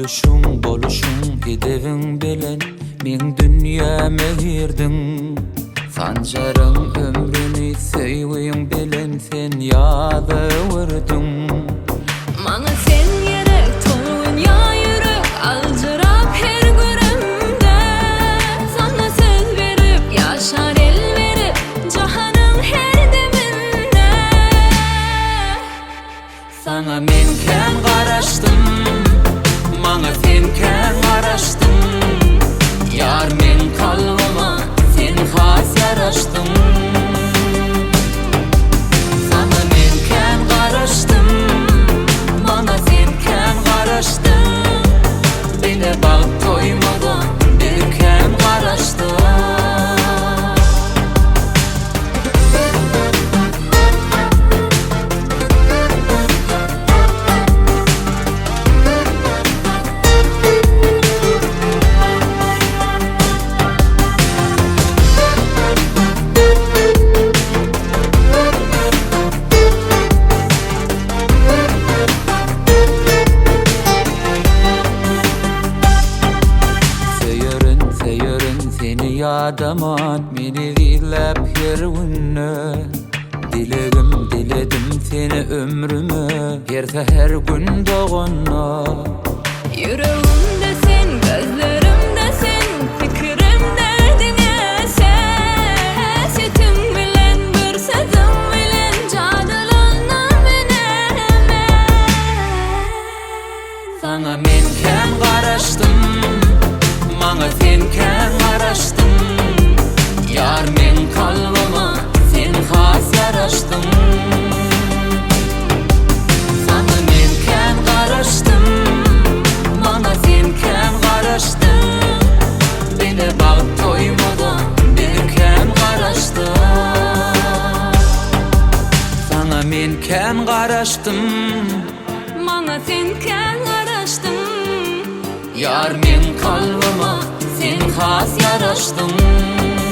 Gülüşüň boluşuň edebiň bilen men dünýäme girdin. Sanjaryň ömrüni söýüň bilen sen ýazywyrdyn. Maňa sen ýerek tolun ýa ýürek aljyrap her görümde. Sana söz berip ýaşar el berip jahanyň her deminde. Sana men kän garaşdym, maňa sen kän garaşdyn. Ýar men kalbyma sen has ýaraşdyn. Sana men kän garaşdym, maňa sen kän garaşdyn. Bile bag toýmadan bir kän garaşdyn. Seni yadaman, meni diýlep her günne. Diledim seni ömrüme, her seher gün dogana. Yüreğimde sen, gözlerimde sen, fikrimde derdine sen. Hesetim bilen, bir sözüm bilen, cadylanan menemen. Sana men kän garaşdym, maňa sen kän garaşdyn. Ýar men kalbyma sen has ýaraşdyn. Sana men kän garaşdym, maňa sen kän garaşdyn. Bile bag toýmadan bir kän garaşdyn. Sana men kän garaşdym, Maňa sen kän garaşdyn. ýar men kalbyma sen has ýaraşdyn.